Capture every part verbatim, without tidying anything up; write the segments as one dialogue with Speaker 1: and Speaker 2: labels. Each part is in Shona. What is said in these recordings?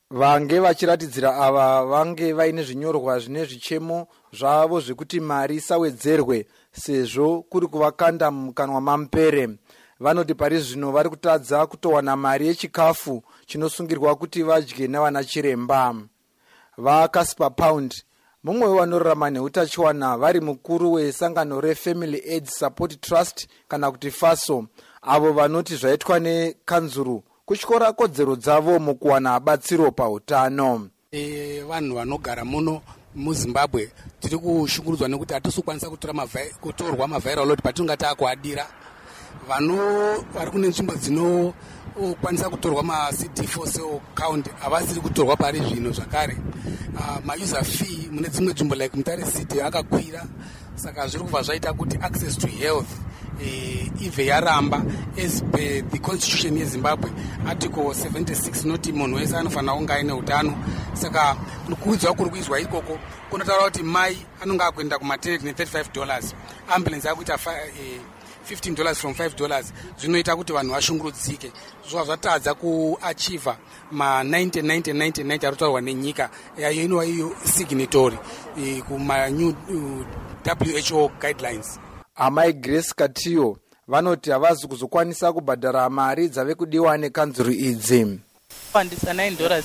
Speaker 1: vange vachiratidzira ava vange vaine zvinyorwa zvine zvichemo zvavo zvekuti mari isawedzerwe sezvo kuri kuvakanda mumukanwa mamupere. Vanoti pari zvino vari kutadza kutowana mari yechikafu chinosungirwa kuti vadye navana chiremba. VaCasper Pound, mumwe wevanorarama neutachiwana, vari mukuru wesangano reFamily Aid Support Trust kana kuti FASO, avo vanoti zvaitwa nekanzuru kutyora kodzero dzavo mukuwana batsiro pautano.
Speaker 2: E, vanhu vanogara muno muZimbabwe tiri kushungurudzwa nekuti hatisi kukwanisa kutora kutorwa maviral load patinonga taakuadira. Vanhu vari kune nzvimbo dzinokwanisa kutorwa ma-C D four cell count havasiri kutorwa pari zvino zvakare. Uh, ma-user fee mune dzimwe nzvimbo like Mutare City akakwira, saka zviri kubva zvaita kuti access to health uh, ibve yaramba as per the constitution yeZimbabwe article seventy-six noti munhu wese anofanira kunge aine utano. Saka kuudzwa kuri kuizwa ikoko kunotaura kuti mai anonga akuenda kumaternity ne-thirty-five dollars, ambulance yakuita uh, fifteen dollars from five dollars. Zvinoita kuti vanhu vashungurudzike. Zvova zvatadza kuachieva ma ninety ninety ninety ninety arotaurwa nenyika yayo inova iyo signatory e, kuma new uh, W H O guidelines.
Speaker 1: Amai Grace Katiyo vanoti havazi kuzokwanisa kubhadhara mari dzave kudiwa nekanzuru idzi.
Speaker 3: Pandisa nine dollars.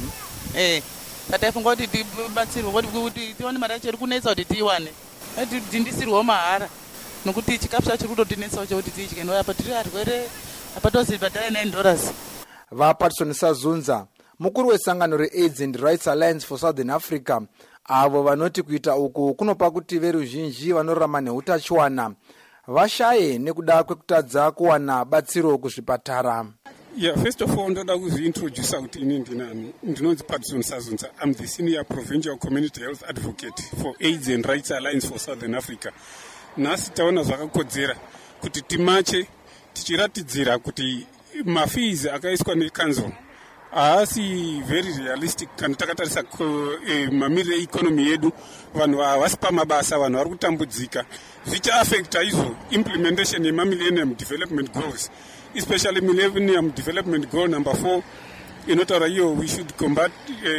Speaker 3: Eh, pataifunga kuti tibatsirwe kuti tiwane mari yacho iri kunetsa kuti tiwane. Ndindisirwa mahara. Nokuti chikafu chacho kutotinetsa kuti tidye no apa tiri arwere apa tozibhadhara nine dollars.
Speaker 1: VaPatson Sazunza, mukuru wesangano reAIDS and Rights Alliance for Southern Africa, avo vanoti kuita uku kunopa kuti veruzhinji vanorarama neutachiwana vashaye nekuda kwekutadza kuwana batsiro kuzvipatara.
Speaker 4: Yeah, first of all, ndoda kuziintroduce kuti ini ndinani. Ndinonzi Patson Sazunza. I'm the senior provincial community health advocate for AIDS and Rights Alliance for Southern Africa. Nhasi taona zvakakodzera kuti timache tichiratidzira kuti mafees akaiswa nekanzuru haasi very realistic kana takatarisa eh, mamiriro economy yedu. Vanhu havasi pamabasa, vanhu vari kutambudzika. Zvichaafecta izvo implementation yema-millennium development goals, especially millennium development goal number four inotaura iyo we should combat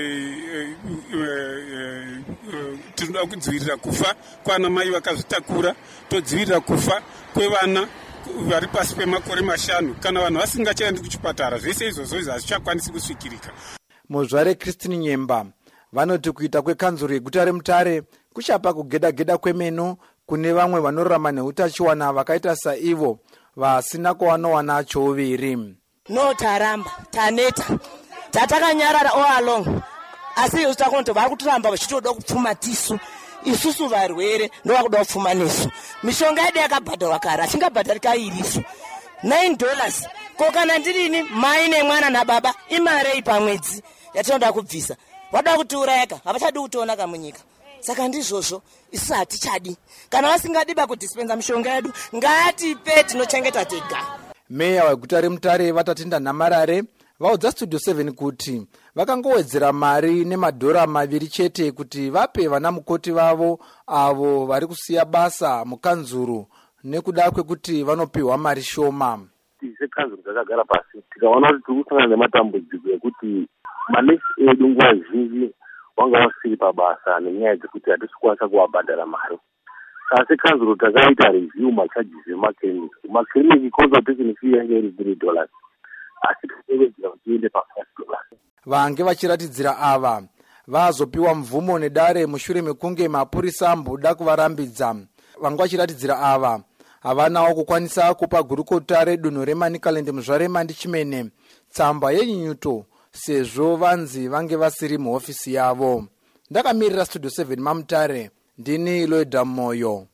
Speaker 4: tinoda kudzivirira kufa kwana mai vakazvitakura, todzivirira kufa kwevana vari pasi pemakore mashanu. Kana vanhu vasingachaendi kuchipatara, zvese izvozvo hazvichakwanisi kusvikirika.
Speaker 1: Muzvare Christine Nyemba vanoti kuita kwekanzuru yeguta reMutare kuchapa kugedageda kwemeno kune vamwe vanorarama neutachiwana vakaita saivo vasina kwavanowana chouviri.
Speaker 5: No taramba taneta tatakanyarara all along, asi izvo takonto vari kutoramba vachitoda kupfuma tisu. Isusu varwere ndovakuda kupfuma nesu. Mishonga yedu yakabhadharwa kare, achingabhadharika irisu nine dollars. Ko kana ndirini mai nemwana nababa imarei pamwedzi yatinoda kubvisa? Vada kutiurayaka, havachadi kutiona kamunyika. Saka ndizvozvo isusu hatichadi. Kana vasingadiba kudispensa mishonga yedu ngatipe, tinochengeta tega.
Speaker 1: Meya weguta reMutare Vatatinda Namarare vaudza Studio seven kuti vakangowedzera mari nemadhora maviri chete kuti vape vana mukoti vavo avo vari kusiya basa mukanzuru nekuda kwekuti vanopiwa mari shoma.
Speaker 6: Sekanzuru dzakagara pasi tikaona kuti tiri kusangana nematambudziko ekuti manesi edu nguva zhinji vanga vasiri pabasa nenyaya dzekuti hatisi kukwanisa kuvabhadhara mari. Asi kanzuru takaita review macharges emakiriniki. Makiriniki consultation fee yange iri three dollars. Asi tikawedzera kuti iende pa-five dollars.
Speaker 1: Vange vachiratidzira ava vazopiwa mvumo nedare mushure mekunge mapurisa amboda kuvarambidza. Vange vachiratidzira ava havanawo kukwanisa kupa gurukota redunhu reManicaland Muzvarema Ndichimene tsamba yenyunyuto sezvo vanzi vange vasiri muhofisi yavo. Ndakamirira Studio seven maMutare, ndini Loida Moyo.